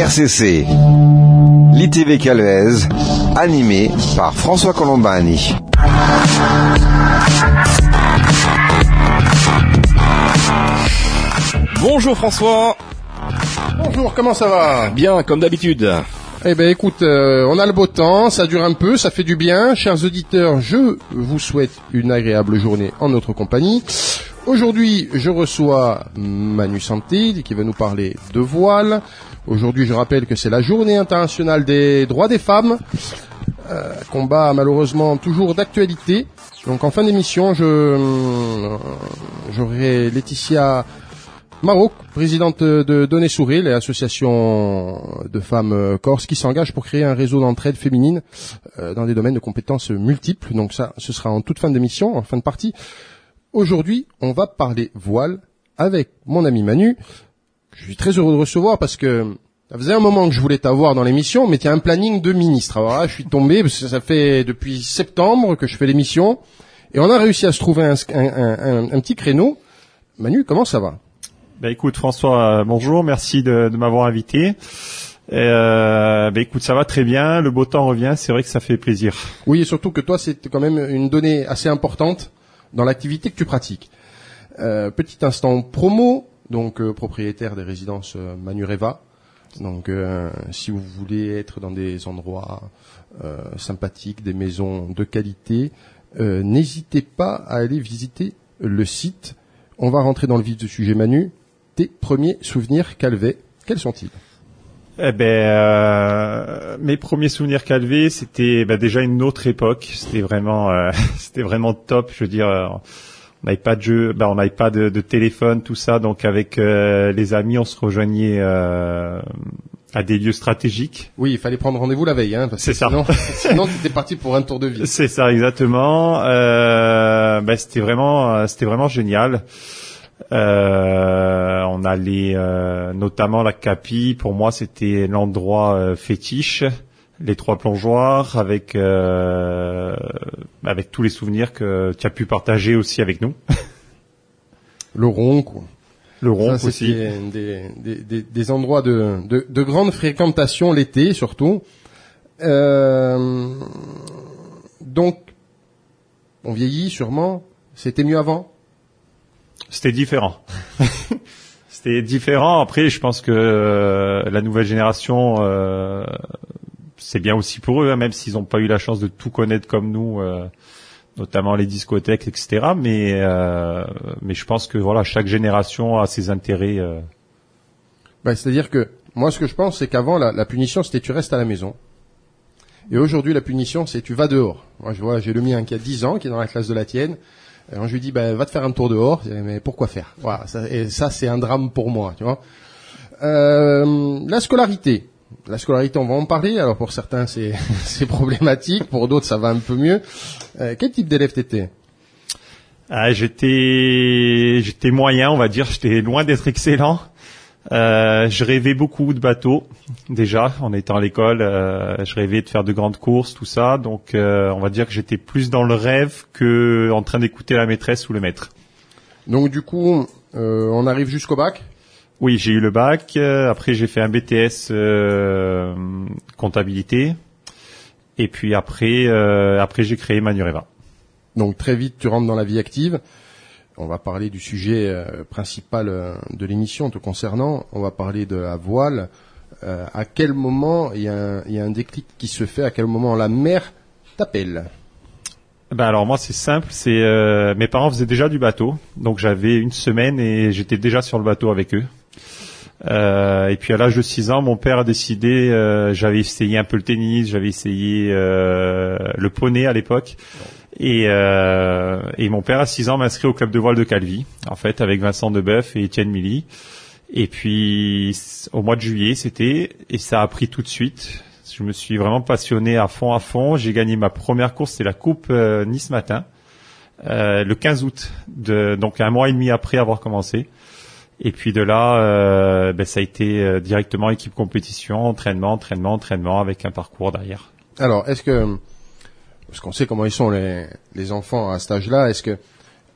RCC, l'ITV Calvez, animé par François Colombani. Bonjour François. Bonjour, comment ça va? Bien, comme d'habitude. Eh ben écoute, on a le beau temps, ça dure un peu, ça fait du bien. Chers auditeurs, je vous souhaite une agréable journée en notre compagnie. Aujourd'hui, je reçois Manu Santé qui va nous parler de voile. Aujourd'hui, je rappelle que c'est la journée internationale des droits des femmes. Combat malheureusement toujours d'actualité. Donc en fin d'émission, j'aurai Laetitia Maroc, présidente de Donner-Sourire, l'association de femmes corses qui s'engage pour créer un réseau d'entraide féminine dans des domaines de compétences multiples. Donc ça, ce sera en toute fin d'émission, en fin de partie. Aujourd'hui, on va parler voile avec mon ami Manu. Je suis très heureux de recevoir parce que ça faisait un moment que je voulais t'avoir dans l'émission, mais tu as un planning de ministre. Alors là, je suis tombé parce que ça fait depuis septembre que je fais l'émission et on a réussi à se trouver un petit créneau. Manu, comment ça va? Bah écoute François, bonjour, merci de m'avoir invité. Écoute, ça va très bien, le beau temps revient, c'est vrai que ça fait plaisir. Oui, et surtout que toi, c'est quand même une donnée assez importante dans l'activité que tu pratiques. Petit instant promo, donc propriétaire des résidences Manureva. Donc si vous voulez être dans des endroits sympathiques, des maisons de qualité, n'hésitez pas à aller visiter le site. On va rentrer dans le vif du sujet, Manu. Tes premiers souvenirs Calvez, quels sont-ils? Mes premiers souvenirs Calvez, c'était déjà une autre époque. C'était vraiment top. Je veux dire, on n'avait pas de jeu, on n'avait pas de téléphone, tout ça. Donc avec les amis, on se rejoignait à des lieux stratégiques. Oui, il fallait prendre rendez-vous la veille, parce que sinon tu étais parti pour un tour de ville. C'est ça, exactement. C'était vraiment génial. On allait notamment la Capi. Pour moi, c'était l'endroit fétiche. Les trois plongeoires avec tous les souvenirs que tu as pu partager aussi avec nous. Le Ronc, quoi. Le Ronc aussi. Des endroits de grande fréquentation l'été surtout. Donc, on vieillit sûrement. C'était mieux avant. C'était différent. C'était différent. Après, je pense que la nouvelle génération, c'est bien aussi pour eux, même s'ils n'ont pas eu la chance de tout connaître comme nous, notamment les discothèques, etc. Mais je pense que voilà, chaque génération a ses intérêts. C'est-à-dire que moi, ce que je pense, c'est qu'avant, la punition, c'était tu restes à la maison. Et aujourd'hui, la punition, c'est tu vas dehors. Moi, j'ai le mien qui a 10 ans, qui est dans la classe de la tienne. Alors je lui dis, va te faire un tour dehors. Mais pourquoi faire? Voilà, ça c'est un drame pour moi, tu vois. La scolarité, on va en parler. Alors pour certains c'est problématique, pour d'autres ça va un peu mieux. Quel type d'élève t'étais? J'étais moyen, on va dire. J'étais loin d'être excellent. Je rêvais beaucoup de bateaux. Déjà, en étant à l'école, je rêvais de faire de grandes courses, tout ça. Donc, on va dire que j'étais plus dans le rêve que en train d'écouter la maîtresse ou le maître. Donc, du coup, on arrive jusqu'au bac? Oui, j'ai eu le bac. Après, j'ai fait un BTS comptabilité. Et puis après, j'ai créé Manureva. Donc, très vite, tu rentres dans la vie active. On va parler du sujet principal de l'émission te concernant. On va parler de la voile. À quel moment il y a un déclic qui se fait? À quel moment la mère t'appelle? Alors moi c'est simple. Mes parents faisaient déjà du bateau, donc j'avais une semaine et j'étais déjà sur le bateau avec eux. Et puis à l'âge de 6 ans, mon père a décidé. J'avais essayé un peu le tennis, j'avais essayé le poney à l'époque. Et mon père à 6 ans m'a inscrit au club de voile de Calvi, en fait, avec Vincent Deboeuf et Étienne Milly. Et puis, au mois de juillet, et ça a pris tout de suite. Je me suis vraiment passionné à fond. J'ai gagné ma première course, c'est la Coupe Nice Matin, le 15 août, donc un mois et demi après avoir commencé. Et puis de là, ça a été directement équipe compétition, entraînement, avec un parcours derrière. Alors, parce qu'on sait comment ils sont les enfants à cet âge-là, est-ce que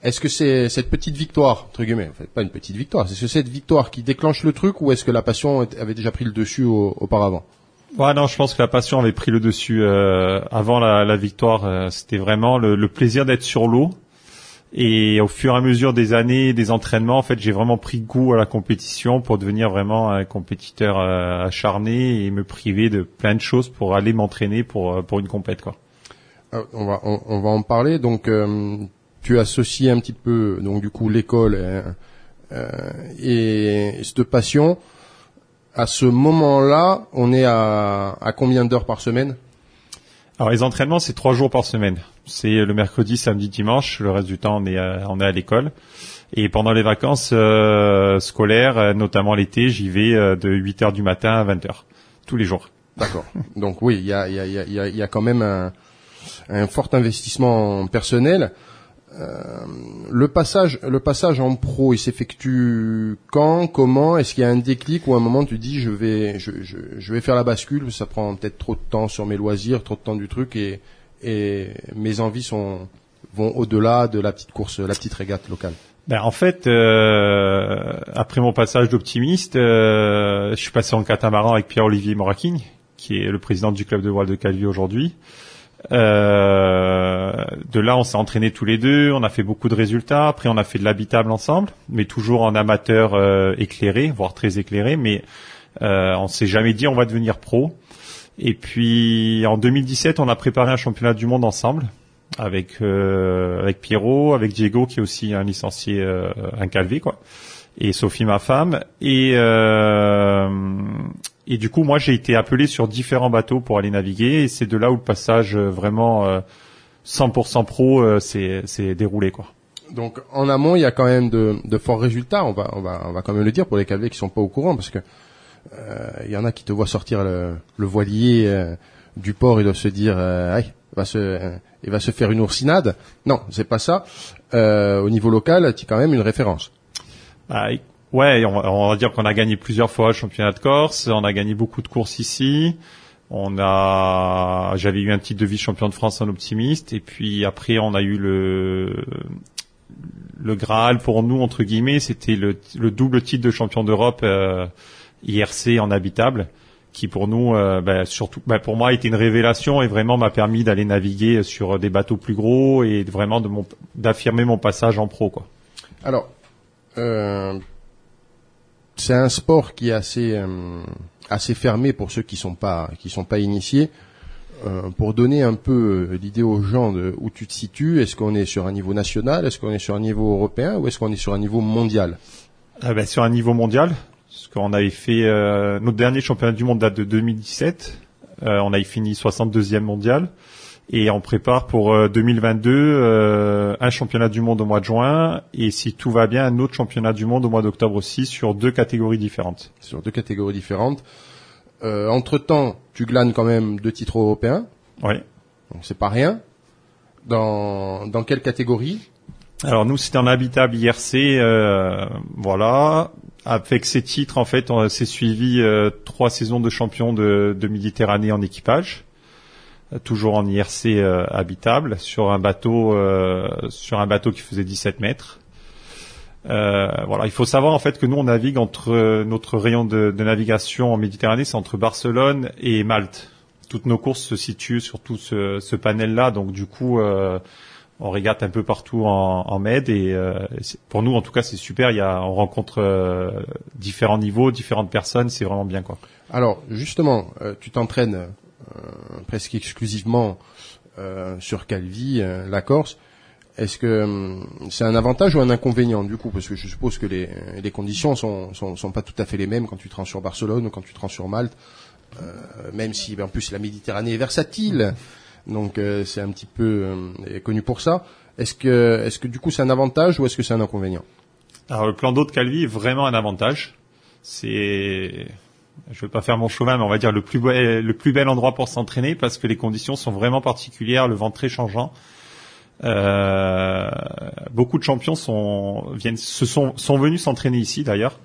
Est-ce que c'est cette petite victoire, entre guillemets, en fait, pas une petite victoire, est-ce que c'est cette victoire qui déclenche le truc ou est-ce que la passion avait déjà pris le dessus auparavant? Ouais, non, je pense que la passion avait pris le dessus avant la victoire. C'était vraiment le plaisir d'être sur l'eau. Et au fur et à mesure des années, des entraînements, en fait, j'ai vraiment pris goût à la compétition pour devenir vraiment un compétiteur acharné et me priver de plein de choses pour aller m'entraîner pour une compète, quoi. On va en parler. Donc, tu associes un petit peu, donc du coup, l'école et cette passion. À ce moment-là, on est à combien d'heures par semaine? Alors les entraînements, c'est 3 jours par semaine. C'est le mercredi, samedi, dimanche. Le reste du temps, on est à l'école. Et pendant les vacances scolaires, notamment l'été, j'y vais de 8h du matin à 20h tous les jours. D'accord. Donc oui, il y a quand même un fort investissement personnel. Le passage en pro, il s'effectue quand, comment? Est-ce qu'il y a un déclic ou à un moment tu dis je vais faire la bascule, ça prend peut-être trop de temps sur mes loisirs, trop de temps du truc et mes envies vont au-delà de la petite course, la petite régate locale. Ben en fait, après mon passage d'optimiste, je suis passé en catamaran avec Pierre-Olivier Moraquigne, qui est le président du club de voile de Calvi aujourd'hui. De là, on s'est entraînés tous les deux, on a fait beaucoup de résultats. Après, on a fait de l'habitable ensemble, mais toujours en amateur éclairé, voire très éclairé. Mais on s'est jamais dit on va devenir pro. Et puis en 2017, on a préparé un championnat du monde ensemble avec Pierrot, avec Diego qui est aussi un licencié, un calvé quoi, et Sophie ma femme. Et du coup, moi, j'ai été appelé sur différents bateaux pour aller naviguer. Et c'est de là où le passage vraiment 100% pro s'est déroulé, quoi. Donc, en amont, il y a quand même de forts résultats. On va quand même le dire pour les calvés qui sont pas au courant, parce que il y en a qui te voient sortir le voilier du port et doivent se dire, il va se faire une oursinade. Non, c'est pas ça. Au niveau local, tu es quand même une référence. Ouais, on va dire qu'on a gagné plusieurs fois le championnat de Corse, on a gagné beaucoup de courses ici. J'avais eu un titre de vice-champion de France en optimiste, et puis après on a eu le Graal pour nous entre guillemets, c'était le double titre de champion d'Europe IRC en habitable, qui pour nous, surtout, pour moi, a été une révélation et vraiment m'a permis d'aller naviguer sur des bateaux plus gros et vraiment d'affirmer mon passage en pro, quoi. Alors. C'est un sport qui est assez fermé pour ceux qui sont pas initiés. Pour donner un peu l'idée aux gens de où tu te situes, est-ce qu'on est sur un niveau national, est-ce qu'on est sur un niveau européen ou est-ce qu'on est sur un niveau mondial? Sur un niveau mondial, parce qu'on avait fait notre dernier championnat du monde date de 2017. On avait fini 62e mondial. Et on prépare pour 2022 un championnat du monde au mois de juin et si tout va bien un autre championnat du monde au mois d'octobre aussi sur 2 catégories différentes. Sur 2 catégories différentes. Entre-temps, tu glanes quand même 2 titres européens. Oui. Donc c'est pas rien. Dans quelle catégorie? Alors nous c'était en habitable IRC, voilà. Avec ces titres en fait on s'est suivi 3 saisons de champion de Méditerranée en équipage. Toujours en IRC habitable sur un bateau qui faisait 17 mètres. Voilà, il faut savoir en fait que nous on navigue entre notre rayon de navigation en Méditerranée, c'est entre Barcelone et Malte. Toutes nos courses se situent sur tout ce panel-là, donc du coup on régate un peu partout en Med et pour nous en tout cas c'est super. On rencontre différents niveaux, différentes personnes, c'est vraiment bien quoi. Alors justement, tu t'entraînes presque exclusivement sur Calvi, la Corse. Est-ce que c'est un avantage ou un inconvénient du coup, parce que je suppose que les conditions sont pas tout à fait les mêmes quand tu te rends sur Barcelone ou quand tu te rends sur Malte, même si en plus la Méditerranée est versatile, donc c'est un petit peu connu pour ça. Est-ce que du coup c'est un avantage ou est-ce que c'est un inconvénient? Alors le plan d'eau de Calvi est vraiment un avantage. Je veux pas faire mon chauvin, mais on va dire le plus bel endroit pour s'entraîner parce que les conditions sont vraiment particulières, le vent très changeant. Beaucoup de champions sont venus s'entraîner ici d'ailleurs.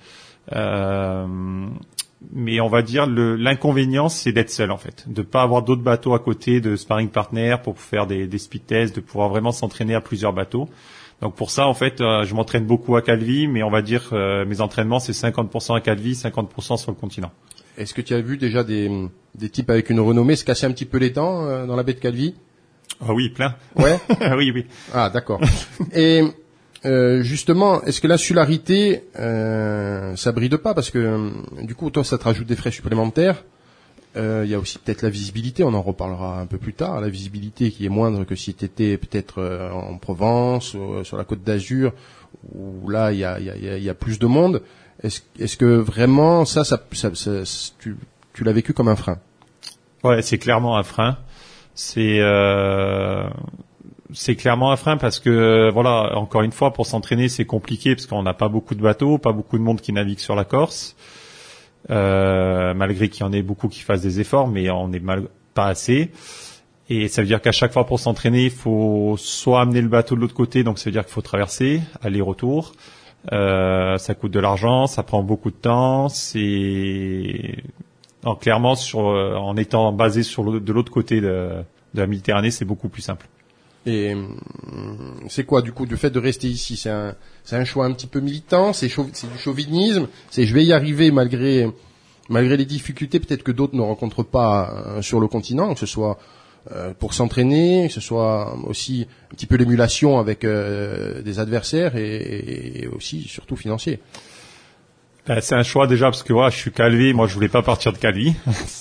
Mais on va dire l'inconvénient c'est d'être seul en fait, de pas avoir d'autres bateaux à côté de sparring partner pour faire des speed tests, de pouvoir vraiment s'entraîner à plusieurs bateaux. Donc pour ça, en fait, je m'entraîne beaucoup à Calvi, mais on va dire mes entraînements, c'est 50% à Calvi, 50% sur le continent. Est-ce que tu as vu déjà des types avec une renommée se casser un petit peu les dents dans la baie de Calvi? Ah oui, plein. Ouais. Oui, oui. Ah, d'accord. Et justement, est-ce que l'insularité, ça bride pas parce que du coup, toi, ça te rajoute des frais supplémentaires. Il y a aussi peut-être la visibilité, on en reparlera un peu plus tard, la visibilité qui est moindre que si tu étais peut-être en Provence, ou sur la Côte d'Azur, où là il y a plus de monde. Est-ce que vraiment ça tu l'as vécu comme un frein? Ouais, c'est clairement un frein. C'est clairement un frein parce que voilà, encore une fois, pour s'entraîner, c'est compliqué parce qu'on n'a pas beaucoup de bateaux, pas beaucoup de monde qui navigue sur la Corse. Malgré qu'il y en ait beaucoup qui fassent des efforts, mais on n'est pas assez. Et ça veut dire qu'à chaque fois pour s'entraîner, il faut soit amener le bateau de l'autre côté, donc ça veut dire qu'il faut traverser, aller-retour. Ça coûte de l'argent, ça prend beaucoup de temps. Clairement, en étant basé de l'autre côté de la Méditerranée, c'est beaucoup plus simple. Et c'est quoi du coup du fait de rester ici? C'est un choix un petit peu militant, c'est du chauvinisme, c'est je vais y arriver malgré les difficultés peut-être que d'autres ne rencontrent pas sur le continent, que ce soit pour s'entraîner, que ce soit aussi un petit peu l'émulation avec des adversaires et aussi surtout financier. C'est un choix déjà parce que je suis Calvi, moi je voulais pas partir de Calvi.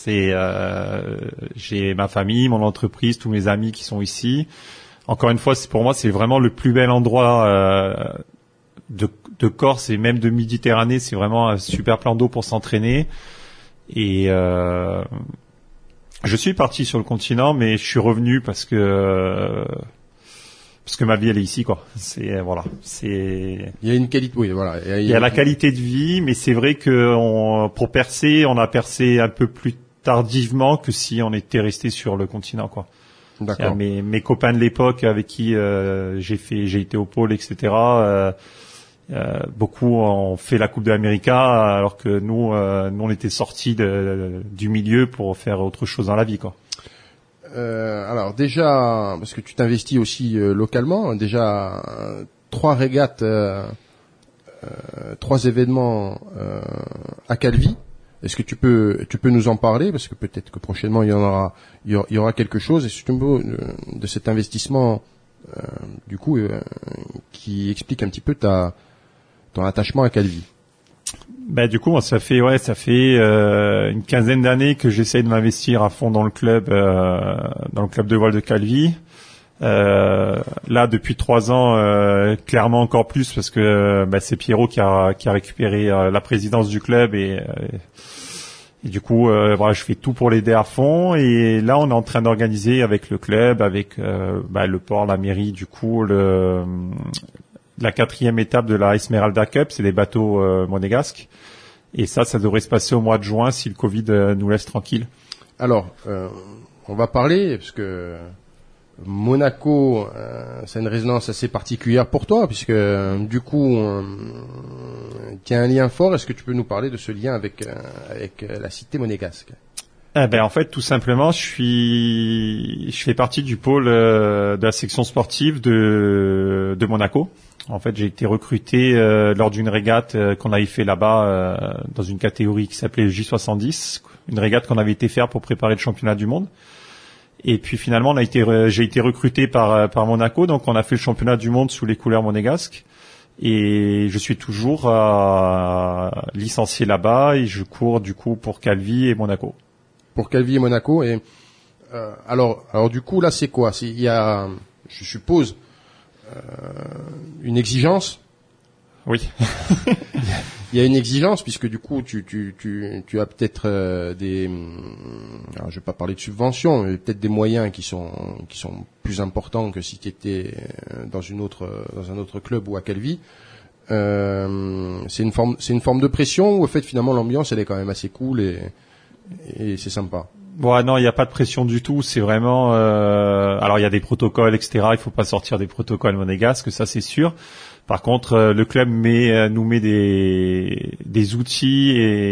J'ai ma famille, mon entreprise, tous mes amis qui sont ici. Encore une fois, pour moi, c'est vraiment le plus bel endroit de Corse et même de Méditerranée. C'est vraiment un super plan d'eau pour s'entraîner. Et je suis parti sur le continent, mais je suis revenu parce que ma vie elle est ici, quoi. Il y a une qualité, oui, voilà. Il y a la qualité de vie, mais c'est vrai que pour percer, on a percé un peu plus tardivement que si on était resté sur le continent, quoi. D'accord. Mes copains de l'époque avec qui j'ai été au pôle, etc. Beaucoup ont fait la Coupe de l'Amérique, alors que nous on était sortis du milieu pour faire autre chose dans la vie, quoi. Alors déjà, parce que tu t'investis aussi localement, déjà 3 régates, 3 événements à Calvi. Est-ce que tu peux nous en parler, parce que peut-être que prochainement il y aura quelque chose, et surtout de cet investissement du coup qui explique un petit peu ton attachement à Calvi. Du coup, ça fait une quinzaine d'années que j'essaie de m'investir à fond dans le club de voile de Calvi. Là, depuis 3 ans, clairement encore plus parce que c'est Pierrot qui a récupéré la présidence du club et du coup, je fais tout pour l'aider à fond. Et là, on est en train d'organiser avec le club, avec le port, la mairie, du coup, la 4e étape de la Esmeralda Cup, c'est les bateaux monégasques. Et ça devrait se passer au mois de juin si le Covid nous laisse tranquille. Alors, on va parler, parce que Monaco, c'est une résonance assez particulière pour toi, puisque du coup, tu as un lien fort. Est-ce que tu peux nous parler de ce lien avec la cité monégasque? En fait, tout simplement, je fais partie du pôle de la section sportive de Monaco. En fait, j'ai été recruté lors d'une régate qu'on avait fait là-bas dans une catégorie qui s'appelait le J70, une régate qu'on avait été faire pour préparer le championnat du monde. Et puis finalement, j'ai été recruté par Monaco, donc on a fait le championnat du monde sous les couleurs monégasques. Et je suis toujours licencié là-bas et je cours du coup pour Calvi et Monaco. Pour Calvi et Monaco. Et alors du coup là, c'est quoi? Il y a, je suppose, une exigence. Oui. Il y a une exigence puisque du coup tu as peut-être alors je vais pas parler de subventions, mais peut-être des moyens qui sont plus importants que si tu étais dans un autre club ou à Calvi. C'est une forme de pression, ou au fait finalement l'ambiance elle est quand même assez cool et c'est sympa. Bon, non, il n'y a pas de pression du tout. C'est vraiment. Alors, il y a des protocoles, etc. Il faut pas sortir des protocoles monégasques, ça c'est sûr. Par contre, le club nous met des outils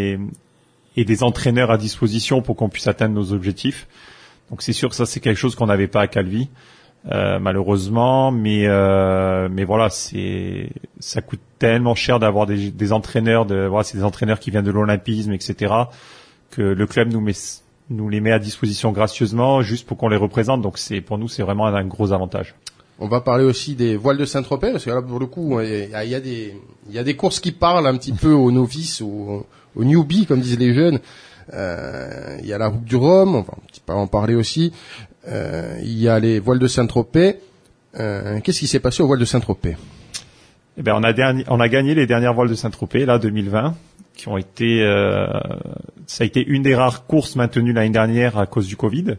et des entraîneurs à disposition pour qu'on puisse atteindre nos objectifs. Donc, c'est sûr que ça c'est quelque chose qu'on n'avait pas à Calvi. malheureusement, mais voilà, ça coûte tellement cher d'avoir des entraîneurs c'est des entraîneurs qui viennent de l'olympisme, etc., que le club nous les met à disposition gracieusement juste pour qu'on les représente. Donc pour nous c'est vraiment un gros avantage. On va parler aussi des voiles de Saint-Tropez, parce que là, pour le coup, il y a des courses qui parlent un petit peu aux novices, aux newbies, comme disent les jeunes. Il y a la route du Rhum, on va un petit peu en parler aussi. Il y a les voiles de Saint-Tropez. Qu'est-ce qui s'est passé aux voiles de Saint-Tropez? Eh ben, on a gagné les dernières voiles de Saint-Tropez, là, 2020, qui ont été, ça a été une des rares courses maintenues l'année dernière à cause du Covid.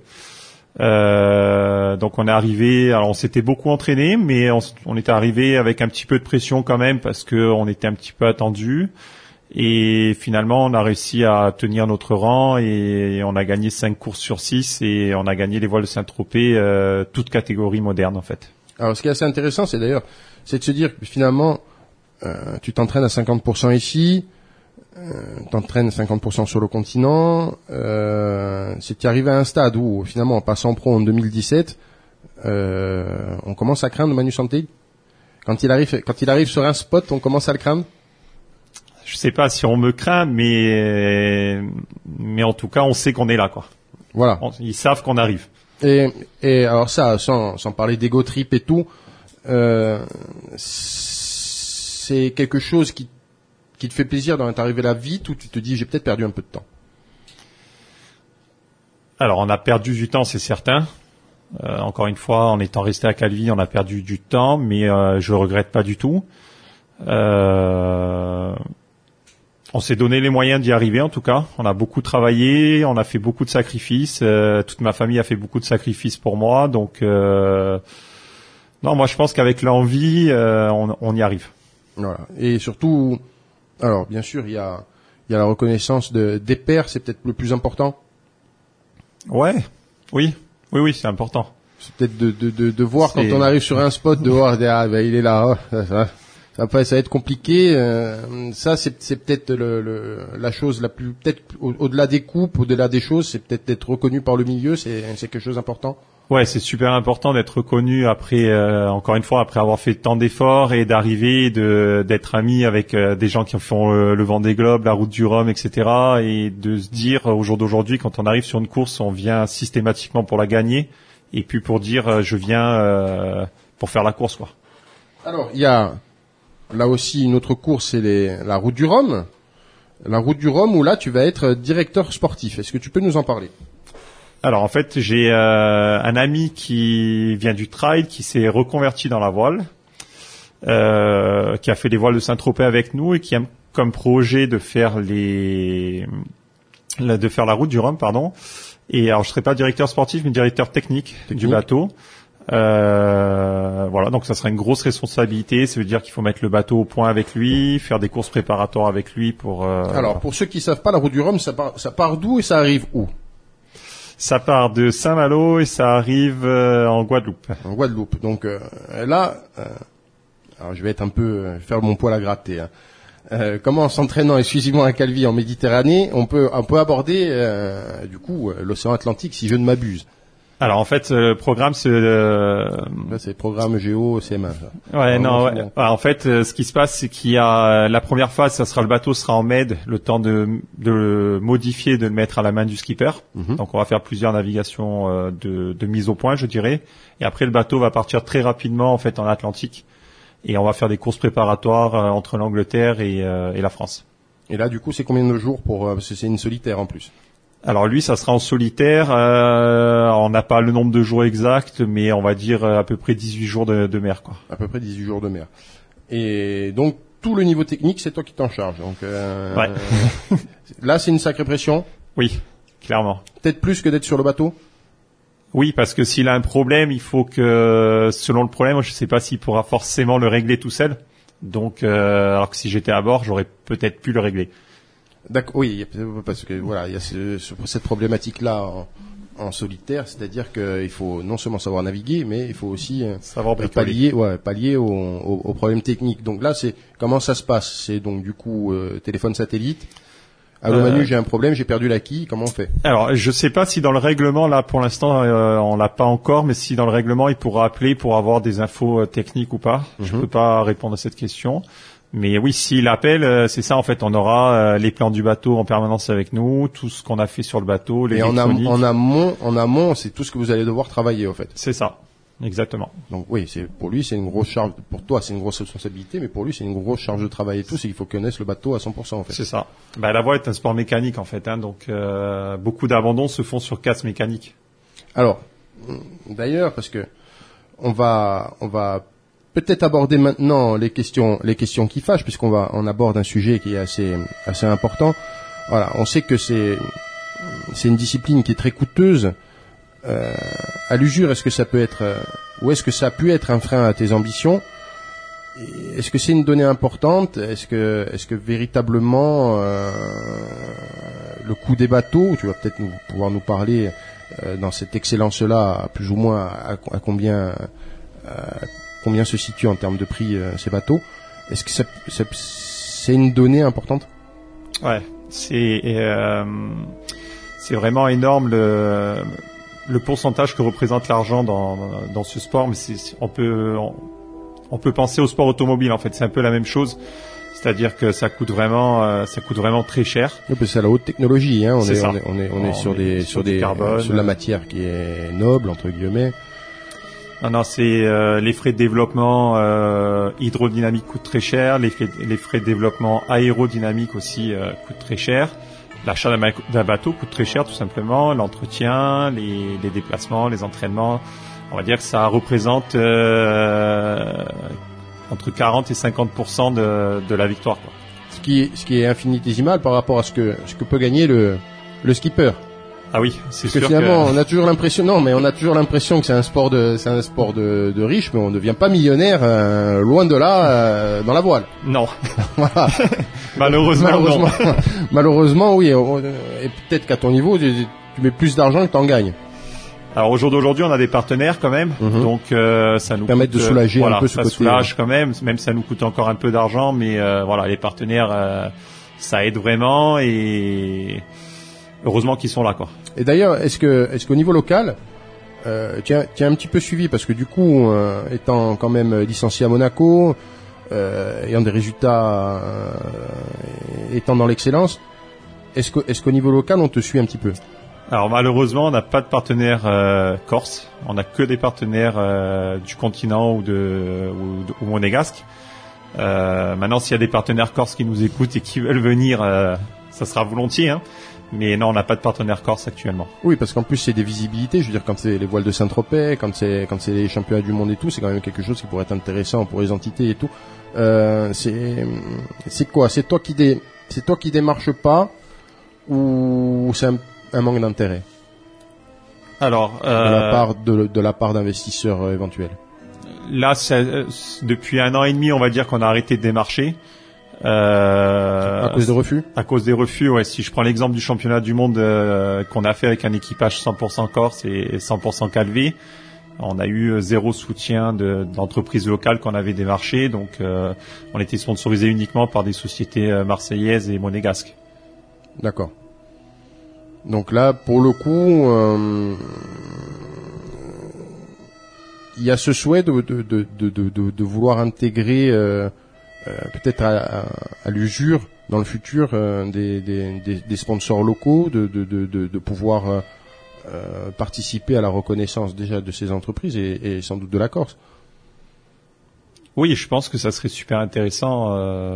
Donc on est arrivé, alors on s'était beaucoup entraîné, mais on était arrivé avec un petit peu de pression quand même parce que on était un petit peu attendu. Et finalement, on a réussi à tenir notre rang et on a gagné 5 courses sur 6 et on a gagné les voiles de Saint-Tropez, toutes catégories modernes en fait. Alors ce qui est assez intéressant, c'est de se dire que finalement, tu t'entraînes à 50% ici, t'entraînes 50% sur le continent, c'est arrivé à un stade où finalement en passant pro en 2017, on commence à craindre Manu Santé. Quand il arrive sur un spot, on commence à le craindre. Je sais pas si on me craint, mais en tout cas, on sait qu'on est là, quoi. Voilà. Ils savent qu'on arrive. Et alors ça, sans parler d'ego trip et tout, c'est quelque chose qui te fait plaisir dans t'arriver là vite, ou tu te dis j'ai peut-être perdu un peu de temps? Alors on a perdu du temps, c'est certain. Encore une fois, en étant resté à Calvi, on a perdu du temps, mais je le regrette pas du tout. On s'est donné les moyens d'y arriver, en tout cas. On a beaucoup travaillé, on a fait beaucoup de sacrifices. Toute ma famille a fait beaucoup de sacrifices pour moi, donc non, moi je pense qu'avec l'envie, on y arrive. Voilà. Et surtout, alors bien sûr, il y a la reconnaissance des pairs, c'est peut-être le plus important. Ouais, oui, c'est important. C'est peut-être de voir quand on arrive sur un spot, de voir, ah, ben, il est là. Après, ça va être compliqué. Ça, c'est peut-être la chose la plus, peut-être au-delà des coupes, au-delà des choses, c'est peut-être d'être reconnu par le milieu. C'est quelque chose d'important. Ouais, c'est super important d'être reconnu après, encore une fois, après avoir fait tant d'efforts et d'arriver, d'être ami avec des gens qui font le Vendée Globe, la Route du Rhum, etc. Et de se dire au jour d'aujourd'hui, quand on arrive sur une course, on vient systématiquement pour la gagner et puis pour dire je viens pour faire la course, quoi. Alors, il y a là aussi une autre course, c'est la Route du Rhum. La Route du Rhum où là, tu vas être directeur sportif. Est-ce que tu peux nous en parler? Alors en fait, j'ai un ami qui vient du trail, qui s'est reconverti dans la voile, qui a fait les voiles de Saint-Tropez avec nous et qui a comme projet de faire la Route du Rhum, pardon. Et alors je serai pas directeur sportif, mais directeur technique. Du bateau. Voilà, donc ça sera une grosse responsabilité. Ça veut dire qu'il faut mettre le bateau au point avec lui, faire des courses préparatoires avec lui pour. Alors pour ceux qui savent pas, la Route du Rhum, ça part d'où et ça arrive où? Ça part de Saint-Malo et ça arrive en Guadeloupe. En Guadeloupe. Donc là, alors je vais être un peu faire mon poil à gratter. Hein. Comment en s'entraînant exclusivement à Calvi en Méditerranée, on peut aborder du coup l'océan Atlantique, si je ne m'abuse. Alors en fait, le programme là, c'est le programme Géo CM1. Ouais, alors, non. Ouais. En fait, ce qui se passe, c'est qu'il y a la première phase, le bateau sera en med, le temps de le modifier, de le mettre à la main du skipper. Mm-hmm. Donc on va faire plusieurs navigations de mise au point, je dirais. Et après, le bateau va partir très rapidement en fait en Atlantique, et on va faire des courses préparatoires entre l'Angleterre et la France. Et là, du coup, c'est combien de jours parce que c'est une solitaire en plus? Alors lui, ça sera en solitaire. On n'a pas le nombre de jours exact, mais on va dire à peu près 18 jours de mer, quoi. À peu près 18 jours de mer. Et donc tout le niveau technique, c'est toi qui t'en charges. Donc ouais. Là, c'est une sacrée pression. Oui, clairement. Peut-être plus que d'être sur le bateau. Oui, parce que s'il a un problème, il faut que, selon le problème, je ne sais pas s'il pourra forcément le régler tout seul. Donc, alors que si j'étais à bord, j'aurais peut-être pu le régler. D'accord, oui, parce que voilà, il y a cette problématique-là en solitaire, c'est-à-dire qu'il faut non seulement savoir naviguer, mais il faut aussi savoir pallier aux problèmes techniques. Donc là, c'est comment ça se passe? C'est donc du coup téléphone satellite. Allô Manu, j'ai un problème, j'ai perdu la quille, comment on fait? Alors, je sais pas si dans le règlement, là, pour l'instant, on l'a pas encore, mais si dans le règlement, il pourra appeler pour avoir des infos techniques ou pas. Je peux pas répondre à cette question. Mais oui, s'il appelle, c'est ça, en fait, on aura les plans du bateau en permanence avec nous, tout ce qu'on a fait sur le bateau, les électroniques. En amont, c'est tout ce que vous allez devoir travailler, en fait. C'est ça. Exactement. Donc oui, pour lui, c'est une grosse charge. Pour toi, c'est une grosse responsabilité, mais pour lui, c'est une grosse charge de travail et tout. C'est qu'il faut connaître le bateau à 100%, en fait. C'est ça. La voile est un sport mécanique, en fait, hein, donc beaucoup d'abandons se font sur casse mécanique. Alors, d'ailleurs, parce que on va peut-être aborder maintenant les questions qui fâchent, on aborde un sujet qui est assez important. Voilà, on sait que c'est une discipline qui est très coûteuse. À l'usure, est-ce que ça peut être, ou est-ce que ça a pu être un frein à tes ambitions? Et est-ce que c'est une donnée importante? Est-ce que véritablement le coût des bateaux, tu vas peut-être pouvoir nous parler dans cette excellence-là, plus ou moins à combien se situe en termes de prix ces bateaux? Est-ce que c'est une donnée importante? Ouais, c'est vraiment énorme le pourcentage que représente l'argent dans ce sport, mais on peut penser au sport automobile, en fait, c'est un peu la même chose, c'est-à-dire que ça coûte vraiment très cher. Oui, c'est la haute technologie, hein. On est sur de la matière qui est noble, entre guillemets. Non, c'est les frais de développement hydrodynamique coûtent très cher, les frais de développement aérodynamique aussi coûtent très cher. L'achat d'un bateau coûte très cher, tout simplement. L'entretien, les déplacements, les entraînements. On va dire que ça représente entre 40 et 50% de la victoire, quoi. Ce qui est infinitésimal par rapport à ce que peut gagner le skipper. Ah oui, c'est sûr. Parce que finalement, on a toujours l'impression que c'est un sport de riche, mais on ne devient pas millionnaire loin de là dans la voile. Non. Voilà. Malheureusement, oui. Et peut-être qu'à ton niveau, tu mets plus d'argent que t'en gagnes. Alors au jour d'aujourd'hui, on a des partenaires quand même, donc ça nous permettre de soulager un peu ce côté. Ça soulage quand même ça nous coûte encore un peu d'argent, mais les partenaires, ça aide vraiment et heureusement qu'ils sont là, quoi. Et d'ailleurs, est-ce qu'au niveau local, tu as un petit peu suivi, parce que du coup, étant quand même licencié à Monaco, ayant des résultats, étant dans l'excellence, est-ce qu'au niveau local, on te suit un petit peu? Alors malheureusement, on n'a pas de partenaires corse. On n'a que des partenaires du continent ou monégasque. Maintenant, s'il y a des partenaires corses qui nous écoutent et qui veulent venir, ça sera volontiers, hein. Mais non, on n'a pas de partenaire corse actuellement. Oui, parce qu'en plus c'est des visibilités. Je veux dire, quand c'est les voiles de Saint-Tropez, quand c'est les championnats du monde et tout, c'est quand même quelque chose qui pourrait être intéressant pour les entités et tout. C'est quoi? C'est toi qui démarches pas, ou c'est un manque d'intérêt? Alors, de la part d'investisseurs éventuels. Là, depuis 1 an et demi, on va dire qu'on a arrêté de démarcher. À cause des refus? À cause des refus, ouais. Si je prends l'exemple du championnat du monde qu'on a fait avec un équipage 100% corse et 100% calvé, on a eu 0 soutien d'entreprises locales qu'on avait démarché, donc on était sponsorisé uniquement par des sociétés marseillaises et monégasques. D'accord. Donc là, pour le coup, il y a ce souhait de vouloir intégrer peut-être à l'usure dans le futur des sponsors locaux, de pouvoir participer à la reconnaissance déjà de ces entreprises et sans doute de la Corse. Oui, je pense que ça serait super intéressant.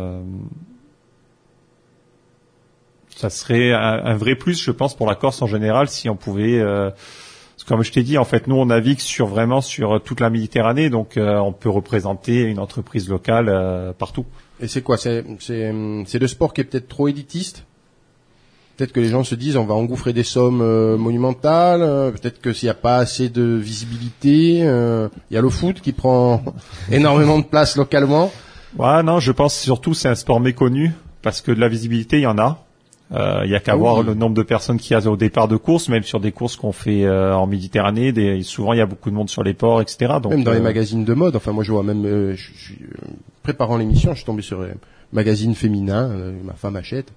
Ça serait un vrai plus, je pense, pour la Corse en général, si on pouvait. Comme je t'ai dit, en fait, nous on navigue sur toute la Méditerranée, donc on peut représenter une entreprise locale partout. Et c'est quoi? C'est le sport qui est peut-être trop élitiste. Peut-être que les gens se disent on va engouffrer des sommes monumentales. Peut-être que s'il n'y a pas assez de visibilité, il y a le foot qui prend énormément de place localement. Ouais, non, je pense surtout c'est un sport méconnu parce que de la visibilité il y en a. Il y a qu'à voir le nombre de personnes qu'il y a au départ de course, même sur des courses qu'on fait en Méditerranée. Souvent, il y a beaucoup de monde sur les ports, etc. Donc, même dans les magazines de mode. Enfin, moi, je vois même, préparant l'émission, je suis tombé sur un magazine féminin, ma femme achète,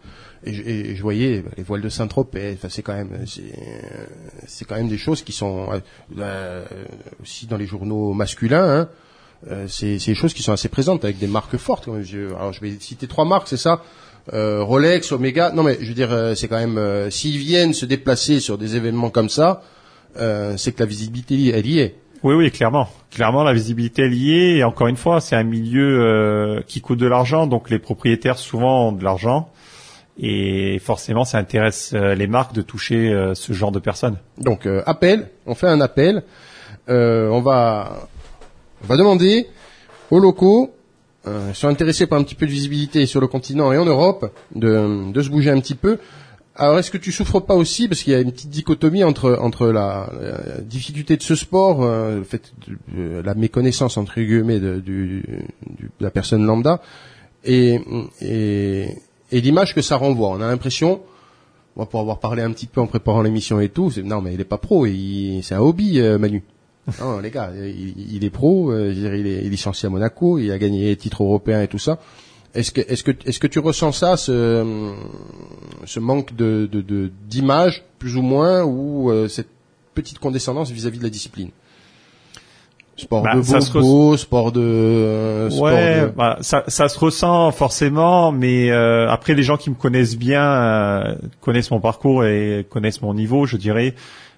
et je voyais les voiles de Saint-Tropez. Enfin, c'est quand même des choses qui sont aussi dans les journaux masculins. Hein. C'est des choses qui sont assez présentes avec des marques fortes. Quand même. Alors je vais citer 3 marques, c'est ça. Rolex, Omega. Non mais je veux dire, c'est quand même s'ils viennent se déplacer sur des événements comme ça, c'est que la visibilité elle y est. Oui, clairement. Clairement, la visibilité est liée. Et encore une fois, c'est un milieu qui coûte de l'argent, donc les propriétaires souvent ont de l'argent. Et forcément, ça intéresse les marques de toucher ce genre de personnes. Donc, on fait un appel. On va demander aux locaux, qui sont intéressés par un petit peu de visibilité sur le continent et en Europe, de se bouger un petit peu. Alors, est-ce que tu souffres pas aussi, parce qu'il y a une petite dichotomie entre la difficulté de ce sport, le fait de la méconnaissance entre guillemets de la personne lambda, et l'image que ça renvoie. On a l'impression, moi pour avoir parlé un petit peu en préparant l'émission et tout, non mais il est pas pro, c'est un hobby, Manu. Non les gars, il est pro, il est licencié à Monaco, il a gagné les titres européens et tout ça. Est-ce que tu ressens ça, ce manque d'image, plus ou moins, ou cette petite condescendance vis-à-vis de la discipline? Sport de bobo, sport de... ça se ressent forcément, mais après les gens qui me connaissent bien connaissent mon parcours et connaissent mon niveau, je dirais.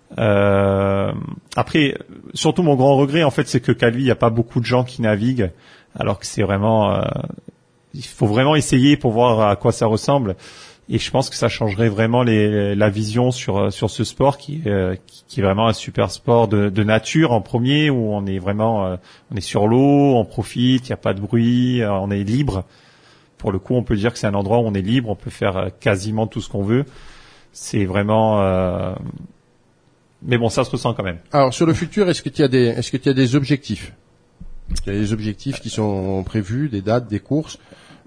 Après, surtout mon grand regret, en fait, c'est que Calvi, il n'y a pas beaucoup de gens qui naviguent, alors que c'est vraiment... il faut vraiment essayer pour voir à quoi ça ressemble. Et je pense que ça changerait vraiment la vision sur ce sport qui est vraiment un super sport de nature en premier, où on est vraiment on est sur l'eau, on profite, il n'y a pas de bruit, on est libre. Pour le coup, on peut dire que c'est un endroit où on est libre, on peut faire quasiment tout ce qu'on veut. C'est vraiment mais bon, ça se ressent quand même. Alors sur le futur, est-ce que tu as des objectifs? Il y a des objectifs qui sont prévus, des dates, des courses.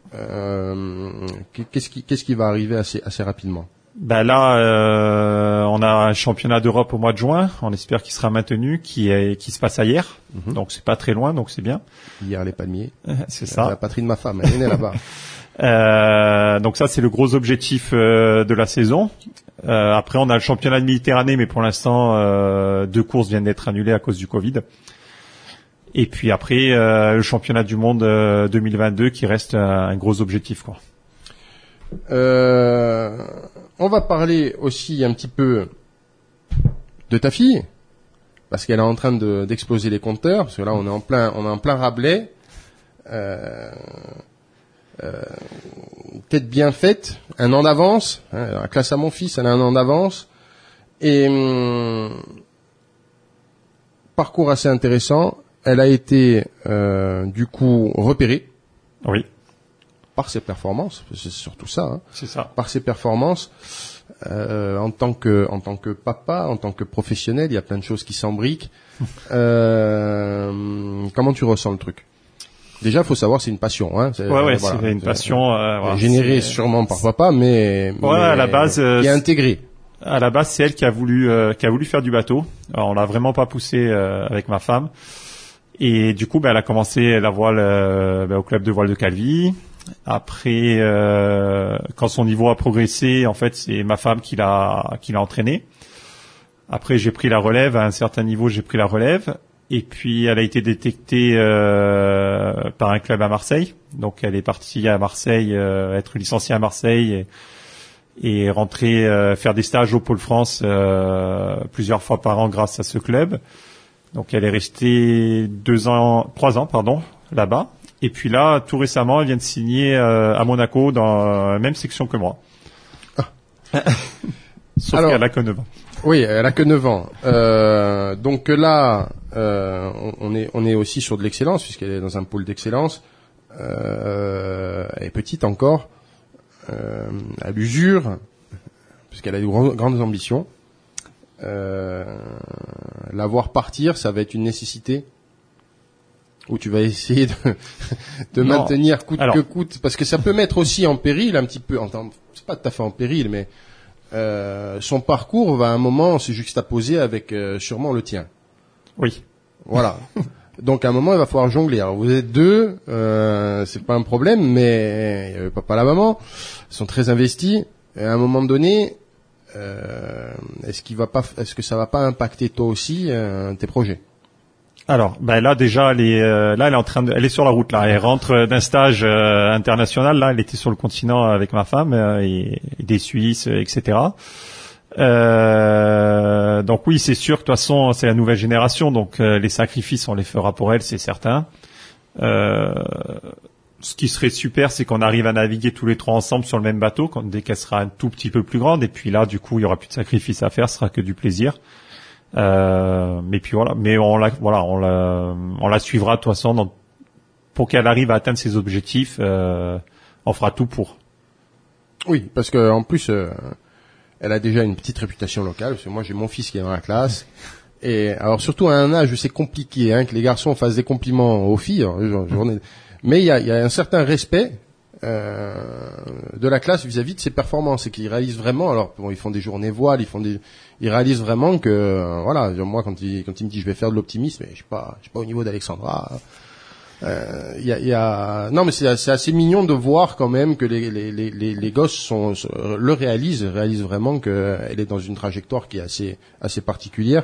Qu'est-ce qui va arriver assez rapidement? Ben là, on a un championnat d'Europe au mois de juin. On espère qu'il sera maintenu, qui se passe à hier. Mm-hmm. Donc c'est pas très loin, donc c'est bien. Hier les Palmiers. C'est ça. La patrie de ma femme, elle est née là-bas. Donc ça c'est le gros objectif de la saison. Après on a le championnat de Méditerranée, mais pour l'instant 2 courses viennent d'être annulées à cause du Covid. Et puis après le championnat du monde 2022 qui reste un gros objectif, quoi. On va parler aussi un petit peu de ta fille, parce qu'elle est en train d'exploser les compteurs, parce que là on est en plein Rabelais. Tête bien faite, 1 an d'avance. La classe à mon fils, elle a 1 an d'avance. Et parcours assez intéressant. Elle a été du coup repérée. Oui. Par ses performances, c'est surtout ça. Hein. C'est ça. Par ses performances, en tant que papa, en tant que professionnel, il y a plein de choses qui s'embriquent. Comment tu ressens le truc? Déjà, faut savoir, c'est une passion. Hein. C'est une passion générée sûrement par papa, mais à la base, il est intégré. À la base, c'est elle qui a voulu faire du bateau. Alors, on l'a vraiment pas poussé avec ma femme. Et du coup, elle a commencé la voile au club de voile de Calvi. Après, quand son niveau a progressé, en fait, c'est ma femme qui l'a entraînée. Après, j'ai pris la relève. À un certain niveau, j'ai pris la relève. Et puis, elle a été détectée par un club à Marseille. Donc, elle est partie à Marseille, être licenciée à Marseille et rentrer faire des stages au Pôle France plusieurs fois par an grâce à ce club. Donc, elle est restée 3 ans, là-bas. Et puis là, tout récemment, elle vient de signer à Monaco dans la même section que moi. Sauf qu'elle a que 9 ans. Oui, elle a que 9 ans. Donc là, on est aussi sur de l'excellence, puisqu'elle est dans un pôle d'excellence. Elle est petite encore, à l'usure, puisqu'elle a de grandes ambitions. La voir partir, ça va être une nécessité. Où tu vas essayer de maintenir coûte que coûte, parce que ça peut mettre aussi en péril un petit peu, c'est pas tout à fait en péril, mais son parcours va à un moment se juxtaposer avec sûrement le tien. Oui. Voilà. Donc à un moment il va falloir jongler. Alors vous êtes 2, c'est pas un problème, mais papa et la maman sont très investis. Et à un moment donné, est-ce que ça va pas impacter toi aussi tes projets? Alors, là déjà, elle est elle est sur la route là. Elle rentre d'un stage international. Là, elle était sur le continent avec ma femme et des Suisses, etc. Donc oui, c'est sûr que de toute façon, c'est la nouvelle génération. Donc les sacrifices, on les fera pour elle, c'est certain. Ce qui serait super, c'est qu'on arrive à naviguer tous les trois ensemble sur le même bateau, dès qu'elle sera un tout petit peu plus grande. Et puis là, du coup, il y aura plus de sacrifices à faire, ce sera que du plaisir. Mais puis voilà. Mais on la suivra de toute façon pour qu'elle arrive à atteindre ses objectifs. On fera tout pour. Oui, parce que en plus, elle a déjà une petite réputation locale. Parce que moi, j'ai mon fils qui est dans la classe. Et alors surtout à un âge où c'est compliqué, que les garçons fassent des compliments aux filles. Mais il y a un certain respect de la classe vis-à-vis de ses performances et qu'ils réalisent vraiment. Alors bon, ils font des journées voiles, ils réalisent vraiment que voilà. Moi, quand il me dit je vais faire de l'optimisme, je suis pas au niveau d'Alexandra. Non, mais c'est assez mignon de voir quand même que les gosses réalisent vraiment qu'elle est dans une trajectoire qui est assez particulière.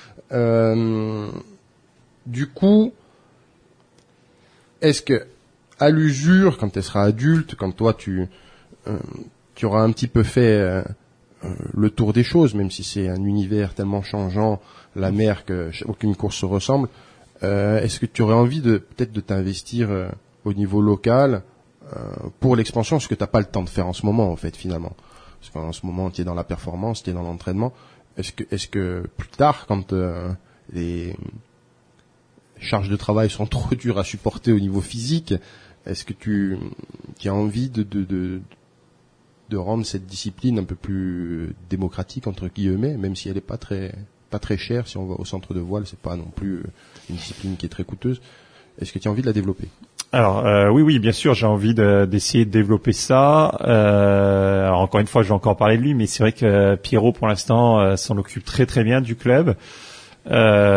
Du coup, est-ce que à l'usure, quand elle sera adulte, quand toi tu auras un petit peu fait le tour des choses, même si c'est un univers tellement changeant, la mer, que aucune course se ressemble, est-ce que tu aurais envie peut-être de t'investir au niveau local pour l'expansion, ce que t'as pas le temps de faire en ce moment en fait finalement, parce qu'en ce moment tu es dans la performance, tu es dans l'entraînement. Est-ce que plus tard, quand les charges de travail sont trop dures à supporter au niveau physique, est-ce que tu as envie de rendre cette discipline un peu plus démocratique entre guillemets, même si elle est pas très chère? Si on va au centre de voile, c'est pas non plus une discipline qui est très coûteuse. Est-ce que tu as envie de la développer? Alors oui, bien sûr, j'ai envie d'essayer de développer ça. Alors encore une fois, je vais encore parler de lui, mais c'est vrai que Pierrot, pour l'instant, s'en occupe très très bien du club. Il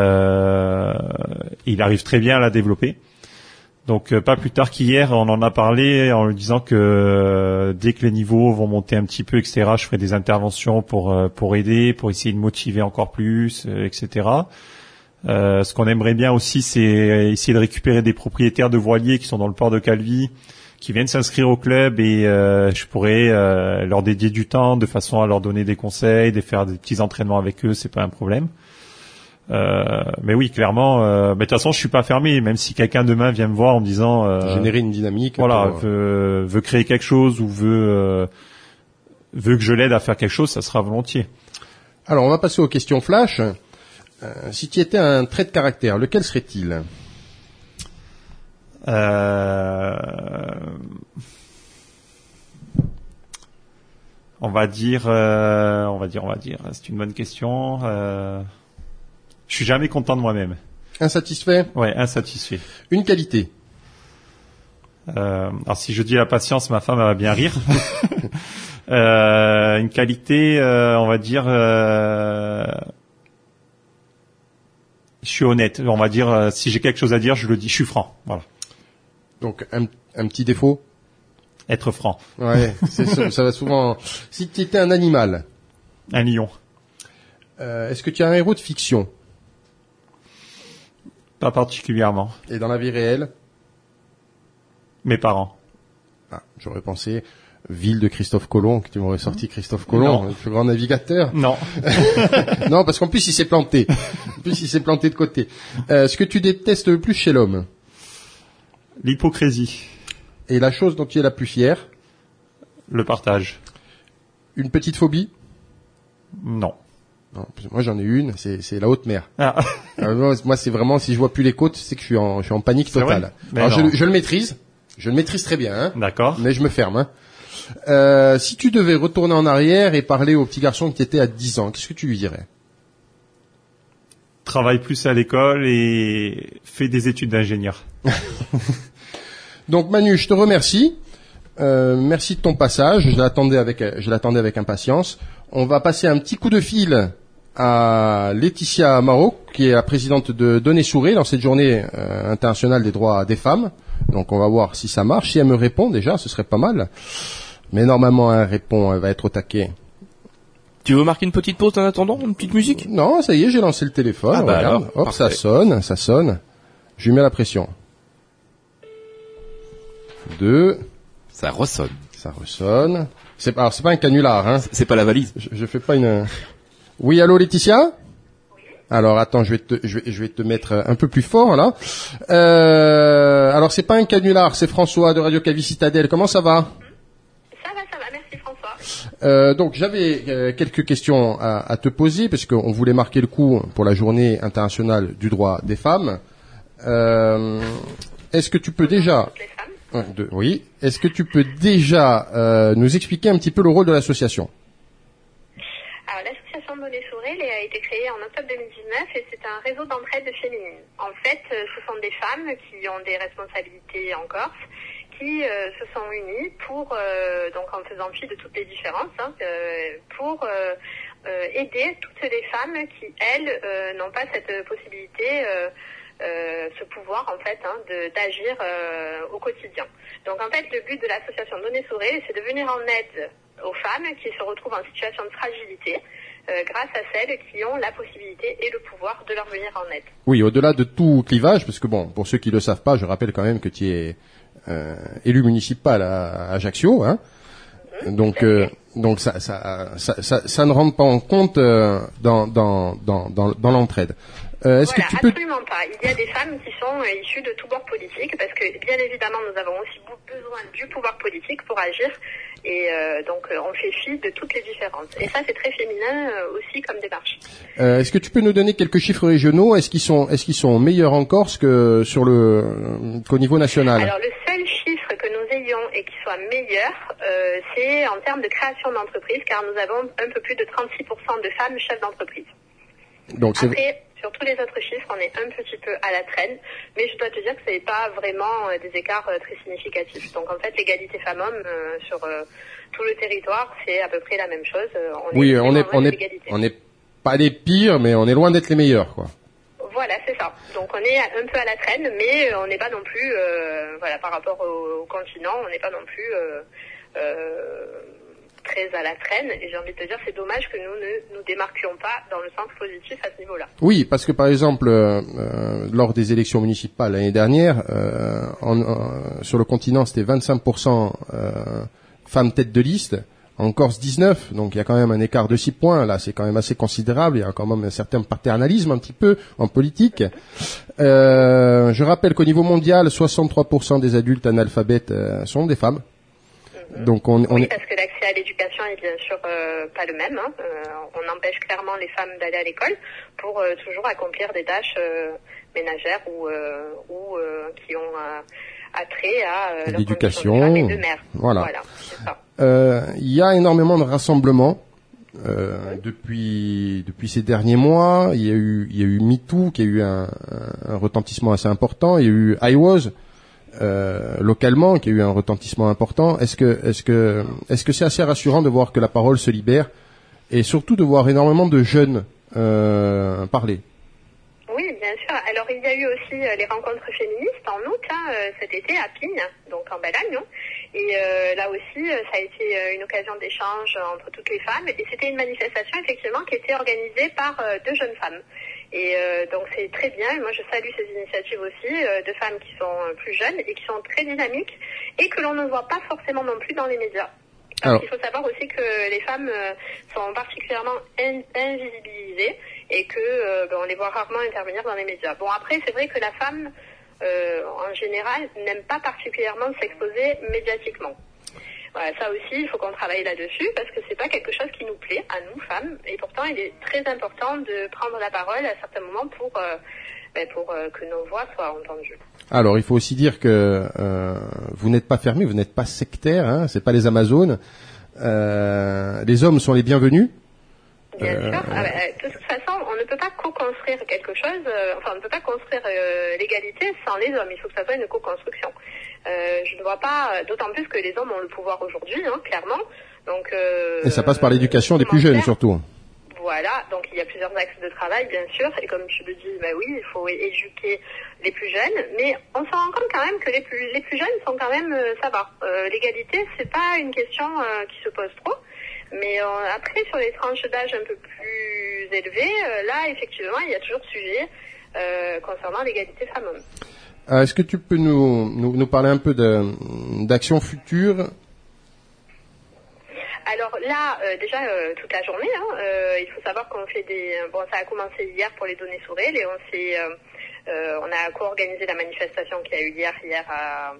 arrive très bien à la développer. Donc pas plus tard qu'hier, on en a parlé en lui disant que dès que les niveaux vont monter un petit peu, etc., je ferai des interventions pour aider, pour essayer de motiver encore plus, etc. Ce qu'on aimerait bien aussi, c'est essayer de récupérer des propriétaires de voiliers qui sont dans le port de Calvi, qui viennent s'inscrire au club, et je pourrais leur dédier du temps de façon à leur donner des conseils, de faire des petits entraînements avec eux, c'est pas un problème. Mais oui, clairement, mais de toute façon, je suis pas fermé, même si quelqu'un demain vient me voir en me disant générer une dynamique, voilà, veut créer quelque chose ou veut que je l'aide à faire quelque chose, ça sera volontiers. Alors, on va passer aux questions flash. Si tu étais un trait de caractère, lequel serait-il? On va dire, c'est une bonne question. Je suis jamais content de moi-même. Insatisfait? Ouais, insatisfait. Une qualité? Alors si je dis la patience, ma femme elle va bien rire. Une qualité, on va dire, je suis honnête. On va dire, si j'ai quelque chose à dire, je le dis. Je suis franc. Voilà. Donc un petit défaut? Être franc. Ouais, ça va souvent. Si tu étais un animal? Un lion. Est-ce que tu as un héros de fiction? Pas particulièrement. Et dans la vie réelle? Mes parents. Ah, j'aurais pensé Ville de Christophe Colomb, que tu m'aurais sorti Christophe Colomb, le plus grand navigateur. Non. Non, parce qu'en plus il s'est planté. En plus il s'est planté de côté. Ce que tu détestes le plus chez l'homme? L'hypocrisie. Et la chose dont tu es la plus fière? Le partage. Une petite phobie? Non. Non, moi j'en ai une, c'est la haute mer. Ah. Moi c'est vraiment, si je vois plus les côtes, c'est que je suis en panique totale. Alors je le maîtrise. Je le maîtrise très bien, hein. D'accord. Mais je me ferme, hein. Si tu devais retourner en arrière et parler au petit garçon qui était à 10 ans, qu'est-ce que tu lui dirais? Travaille plus à l'école et fais des études d'ingénieur. Donc Manu, je te remercie. Merci de ton passage. Je l'attendais avec impatience. On va passer un petit coup de fil à Laetitia Marot, qui est la présidente de Donnez-Souré dans cette journée internationale des droits des femmes. Donc on va voir si ça marche. Si elle me répond déjà, ce serait pas mal. Mais normalement, elle répond, elle va être au taquet. Tu veux marquer une petite pause en attendant, une petite musique? Non, ça y est, j'ai lancé le téléphone. Ah bah regarde. alors, Hop, parfait. ça sonne. Je lui mets la pression. 2, Ça ressonne. ça ressonne. Alors, c'est pas un canular, hein. C'est pas la valise. Je fais pas une... Oui, allô, Laetitia? Alors, attends, je vais te mettre un peu plus fort, là. Alors, c'est pas un canular, c'est François de Radio Cavi Citadelle. Comment ça va? Ça va, merci François. Donc, j'avais quelques questions à te poser, parce qu'on voulait marquer le coup pour la journée internationale du droit des femmes. Est-ce que tu peux déjà... Toutes les femmes. Oui. Est-ce que tu peux déjà nous expliquer un petit peu le rôle de l'association? Alors, l'association Donner Sourire a été créée en octobre 2019 et c'est un réseau d'entraide féminine. En fait, ce sont des femmes qui ont des responsabilités en Corse, qui se sont unies pour, donc en faisant fi de toutes les différences, pour aider toutes les femmes qui, elles, n'ont pas cette possibilité, ce pouvoir en fait d'agir au quotidien. Donc en fait, le but de l'association Donner Sourire, c'est de venir en aide aux femmes qui se retrouvent en situation de fragilité, grâce à celles qui ont la possibilité et le pouvoir de leur venir en aide. Oui, au-delà de tout clivage, parce que bon, pour ceux qui le savent pas, je rappelle quand même que tu es élu municipal à Ajaccio, hein. Donc ça ne rentre pas en compte dans l'entraide. Est-ce Voilà, que tu peux... absolument pas. Il y a des femmes qui sont issues de tous bords politiques, parce que bien évidemment nous avons aussi besoin du pouvoir politique pour agir, et donc on fait fi de toutes les différences. Et ça c'est très féminin aussi comme démarche. Est-ce que tu peux nous donner quelques chiffres régionaux? Est-ce qu'ils sont meilleurs en Corse que qu'au niveau national? Alors le seul chiffre que nous ayons et qui soit meilleur, c'est en termes de création d'entreprise, car nous avons un peu plus de 36% de femmes chefs d'entreprise. Donc c'est... Après, sur tous les autres chiffres, on est un petit peu à la traîne, mais je dois te dire que ce n'est pas vraiment des écarts très significatifs. Donc en fait, l'égalité femmes-hommes sur tout le territoire, c'est à peu près la même chose. On n'est pas les pires, mais on est loin d'être les meilleurs, quoi. Voilà, c'est ça. Donc on est un peu à la traîne, mais on n'est pas non plus, par rapport au continent, on n'est pas non plus très à la traîne, et j'ai envie de te dire c'est dommage que nous ne nous démarquions pas dans le sens positif à ce niveau-là. Oui, parce que par exemple lors des élections municipales l'année dernière, sur le continent c'était 25% femmes tête de liste, en Corse 19, donc il y a quand même un écart de 6 points, là c'est quand même assez considérable, il y a quand même un certain paternalisme un petit peu en politique. Je rappelle qu'au niveau mondial, 63% des adultes analphabètes sont des femmes. Donc oui, parce que l'accès à l'éducation est bien sûr pas le même. On empêche clairement les femmes d'aller à l'école pour toujours accomplir des tâches ménagères ou qui ont attrait à l'éducation, leur condition de femme et de mère. Voilà c'est ça. Il y a énormément de rassemblements depuis ces derniers mois. Il y a eu MeToo qui a eu un retentissement assez important. Il y a eu I Was localement qui a eu un retentissement important. Est-ce que c'est assez rassurant de voir que la parole se libère et surtout de voir énormément de jeunes parler? Oui, bien sûr. Alors, il y a eu aussi les rencontres féministes en août, cet été, à Pigne, donc en Balagne. Et là aussi, ça a été une occasion d'échange entre toutes les femmes. Et c'était une manifestation, effectivement, qui était organisée par 2 jeunes femmes. Et donc, c'est très bien. Moi, je salue ces initiatives aussi de femmes qui sont plus jeunes et qui sont très dynamiques et que l'on ne voit pas forcément non plus dans les médias. Alors, il faut savoir aussi que les femmes sont particulièrement invisibilisées et que on les voit rarement intervenir dans les médias. Bon, après, c'est vrai que la femme, en général, n'aime pas particulièrement s'exposer médiatiquement. Voilà, ça aussi, il faut qu'on travaille là-dessus parce que c'est pas quelque chose qui nous plaît à nous, femmes. Et pourtant, il est très important de prendre la parole à certains moments pour que nos voix soient entendues. Alors, il faut aussi dire que vous n'êtes pas fermés, vous n'êtes pas sectaires, hein, c'est pas les Amazones. Les hommes sont les bienvenus. Bien sûr. De toute façon, on ne peut pas co-construire quelque chose. On ne peut pas construire l'égalité sans les hommes. Il faut que ça soit une co-construction. Je ne vois pas, d'autant plus que les hommes ont le pouvoir aujourd'hui, clairement. Donc. Et ça passe par l'éducation des plus jeunes, surtout. Voilà, donc il y a plusieurs axes de travail, bien sûr, et comme tu le dis, oui, il faut éduquer les plus jeunes, mais on se rend compte quand même que les plus jeunes sont quand même, ça va. L'égalité, c'est pas une question qui se pose trop, mais après, sur les tranches d'âge un peu plus élevées, là, effectivement, il y a toujours sujet concernant l'égalité femmes-hommes. Est-ce que tu peux nous parler un peu d'actions futures? Alors là, déjà toute la journée, il faut savoir qu'on fait ça a commencé hier pour les données Sourel et on a co-organisé la manifestation qui a eu hier à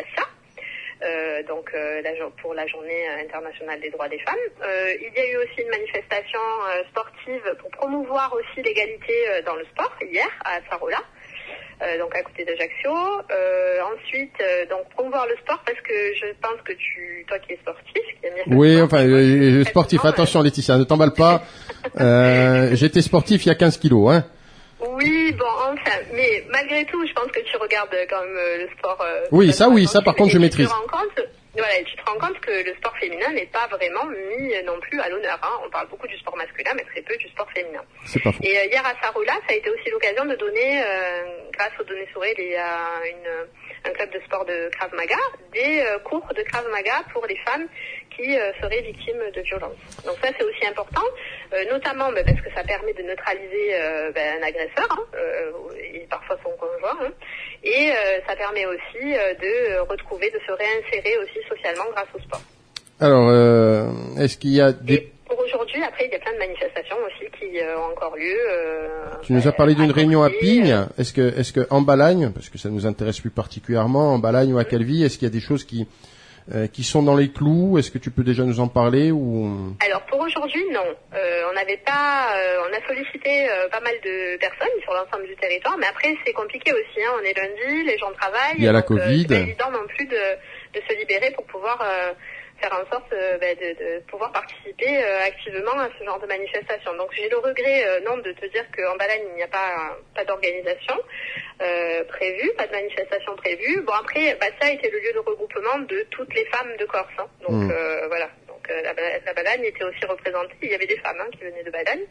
Bastia. Pour la journée internationale des droits des femmes. Il y a eu aussi une manifestation sportive pour promouvoir aussi l'égalité dans le sport hier à Sarola. Donc à côté d'Ajaccio. Ensuite, donc promouvoir le sport parce que je pense que toi qui es sportif, qui aime bien oui, enfin, sportif. Attention, Laetitia, ne t'emballe pas. J'étais sportif il y a 15 kilos, hein. Oui, mais malgré tout, je pense que tu regardes quand même le sport. Oui, ça par contre je maîtrise. Tu te rends compte que le sport féminin n'est pas vraiment mis non plus à l'honneur. On parle beaucoup du sport masculin, mais très peu du sport féminin. C'est pas faux. Et hier à Sarola, ça a été aussi l'occasion de donner, grâce aux données Sourel et à un club de sport de Krav Maga, des cours de Krav Maga pour les femmes qui seraient victimes de violences. Donc ça, c'est aussi important, notamment parce que ça permet de neutraliser un agresseur, et parfois son conjoint, et ça permet aussi de se réinsérer aussi socialement grâce au sport. Alors, est-ce qu'il y a des... Et pour aujourd'hui, après, il y a plein de manifestations aussi qui ont encore lieu. Tu nous as parlé d'une réunion à Pignes. Est-ce que en Balagne, parce que ça nous intéresse plus particulièrement, en Balagne ou à Calvi, est-ce qu'il y a des choses qui sont dans les clous? Est-ce que tu peux déjà nous en parler ou... Alors pour aujourd'hui, non. On a sollicité pas mal de personnes sur l'ensemble du territoire, mais après c'est compliqué aussi. On est lundi, les gens travaillent. Il y a la Covid. C'est pas évident non plus de se libérer pour pouvoir faire en sorte de pouvoir participer activement à ce genre de manifestation. Donc j'ai le regret de te dire qu'en Balagne il n'y a pas d'organisation prévue, pas de manifestation prévue. Bon après, ça a été le lieu de regroupement de toutes les femmes de Corse. Donc voilà. Donc la Balagne était aussi représentée. Il y avait des femmes qui venaient de Balagne.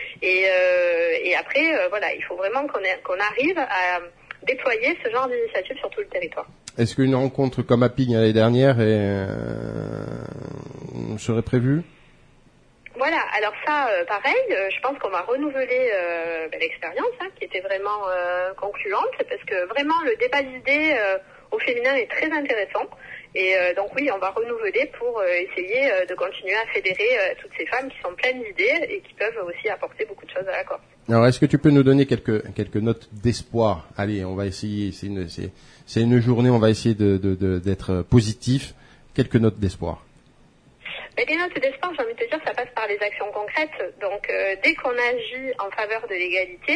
Et après, voilà, il faut vraiment qu'on arrive à déployer ce genre d'initiative sur tout le territoire. Est-ce qu'une rencontre comme à Pignes l'année dernière serait prévue? Voilà, alors ça, pareil, je pense qu'on va renouveler l'expérience, qui était vraiment concluante, parce que vraiment le débat d'idées au féminin est très intéressant. Et donc oui, on va renouveler pour essayer de continuer à fédérer toutes ces femmes qui sont pleines d'idées et qui peuvent aussi apporter beaucoup de choses à la Corse. Alors, est-ce que tu peux nous donner quelques notes d'espoir? Allez, on va essayer. C'est une journée, on va essayer d'être positif. Quelques notes d'espoir. Les notes d'espoir, j'ai envie de te dire, ça passe par les actions concrètes. Donc, dès qu'on agit en faveur de l'égalité,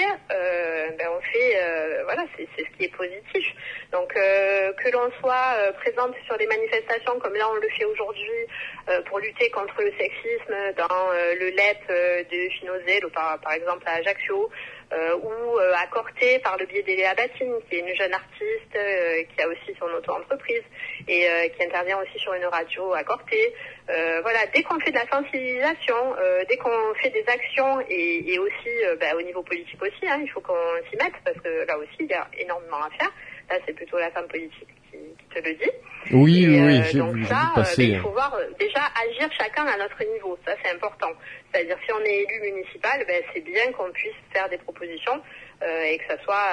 on fait, c'est ce qui est positif. Donc, que l'on soit présente sur des manifestations comme là on le fait aujourd'hui pour lutter contre le sexisme dans le LEP de Finauzet, ou par exemple à Ajaccio, ou à Corté par le biais d'Eléa Battine, qui est une jeune artiste qui a aussi son auto-entreprise et qui intervient aussi sur une radio à Corté. Voilà, dès qu'on fait de la sensibilisation, dès qu'on fait des actions et aussi au niveau politique aussi, il faut qu'on s'y mette parce que là aussi il y a énormément à faire. Là c'est plutôt la femme politique qui te le dit. Oui, j'ai donc vu ça, passer. il faut voir déjà agir chacun à notre niveau. Ça c'est important. C'est-à-dire si on est élu municipal, c'est bien qu'on puisse faire des propositions et que ça soit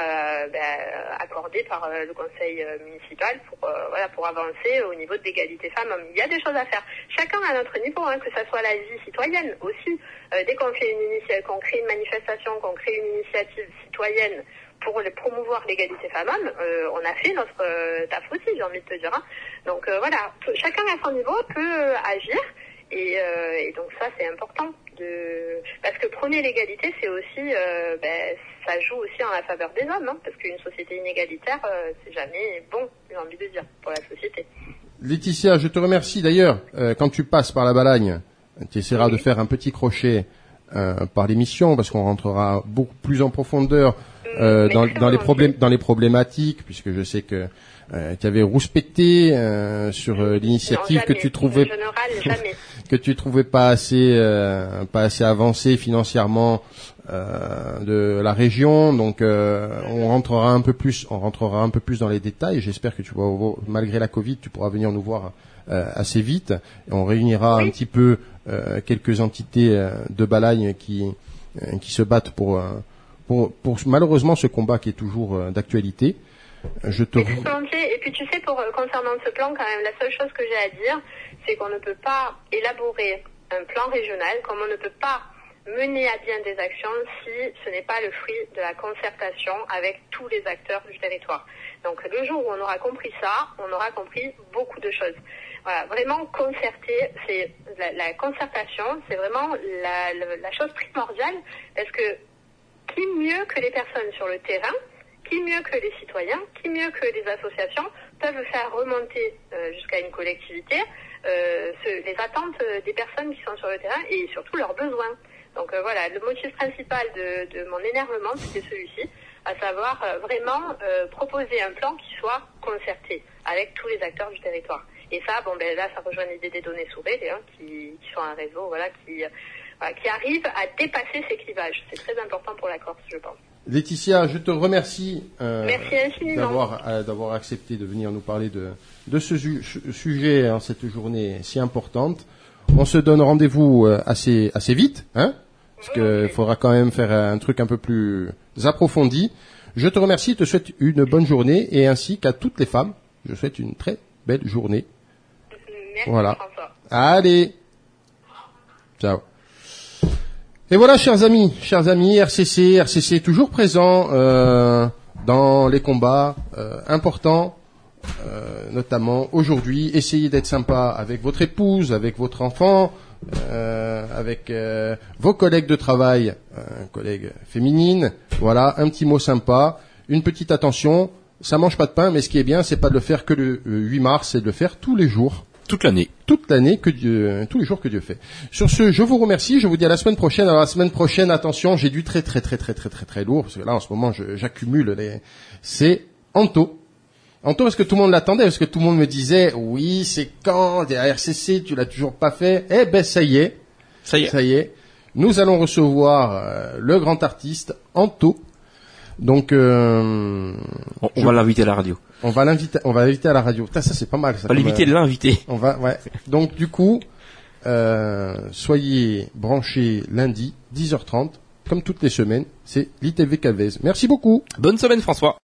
accordé par le conseil municipal pour avancer au niveau de l'égalité femmes-hommes. Il y a des choses à faire. Chacun à notre niveau, que ça soit la vie citoyenne aussi. Dès qu'on fait qu'on crée une manifestation, qu'on crée une initiative citoyenne pour promouvoir l'égalité femmes-hommes, on a fait notre taf aussi, j'ai envie de te dire. Donc voilà, chacun à son niveau peut agir et donc ça c'est important parce que prôner l'égalité c'est aussi ça joue aussi en la faveur des hommes, parce qu'une société inégalitaire c'est jamais bon, j'ai envie de dire, pour la société. Laetitia, je te remercie d'ailleurs. Quand tu passes par la Balagne, tu essaieras de faire un petit crochet par l'émission parce qu'on rentrera beaucoup plus en profondeur dans les problématiques, puisque je sais que tu avais rouspecté sur l'initiative que tu trouvais. Je ne râle jamais. que tu trouvais pas assez avancé financièrement de la région. Donc on rentrera un peu plus dans les détails. J'espère que malgré la Covid, tu pourras venir nous voir assez vite. Et on réunira un petit peu quelques entités de Balagne qui se battent pour malheureusement ce combat qui est toujours d'actualité. Et puis tu sais, concernant ce plan, quand même, la seule chose que j'ai à dire, c'est qu'on ne peut pas élaborer un plan régional, comme on ne peut pas mener à bien des actions si ce n'est pas le fruit de la concertation avec tous les acteurs du territoire. Donc le jour où on aura compris ça, on aura compris beaucoup de choses. Voilà, vraiment concerter, c'est la concertation, c'est vraiment la chose primordiale, parce que qui mieux que les personnes sur le terrain, qui mieux que les citoyens, qui mieux que les associations peuvent faire remonter jusqu'à une collectivité les attentes des personnes qui sont sur le terrain et surtout leurs besoins. Donc voilà, le motif principal de mon énervement, c'était celui-ci, à savoir vraiment proposer un plan qui soit concerté avec tous les acteurs du territoire. Et ça, là, ça rejoint l'idée des données Sourel, qui sont un réseau, qui arrive à dépasser ces clivages. C'est très important pour la Corse, je pense. Laetitia, je te remercie merci infiniment d'avoir accepté de venir nous parler de ce sujet en cette journée si importante. On se donne rendez-vous assez vite, parce qu'il faudra quand même faire un truc un peu plus approfondi. Je te remercie, te souhaite une bonne journée et ainsi qu'à toutes les femmes, je souhaite une très belle journée. Merci voilà. François. Allez, ciao. Et voilà, chers amis, RCC toujours présent dans les combats importants, notamment aujourd'hui. Essayez d'être sympa avec votre épouse, avec votre enfant, avec vos collègues de travail, collègues féminines. Voilà, un petit mot sympa, une petite attention. Ça mange pas de pain, mais ce qui est bien, c'est pas de le faire que le 8 mars, c'est de le faire tous les jours. Toute l'année que Dieu, tous les jours que Dieu fait. Sur ce, je vous remercie, je vous dis à la semaine prochaine. Alors la semaine prochaine, attention, j'ai du très lourd, parce que là, en ce moment, j'accumule c'est Anto. Anto, parce que tout le monde l'attendait, parce que tout le monde me disait, oui, c'est quand, des RCC, tu l'as toujours pas fait. Eh ben, ça y est. Nous allons recevoir, le grand artiste, Anto. Donc, on va l'inviter à la radio. On va l'inviter à la radio. Putain, ça c'est pas mal. Ça, pas l'inviter, l'inviter. Ouais. Donc du coup, soyez branchés lundi 10h30, comme toutes les semaines. C'est l'ITV Calvez. Merci beaucoup. Bonne semaine François.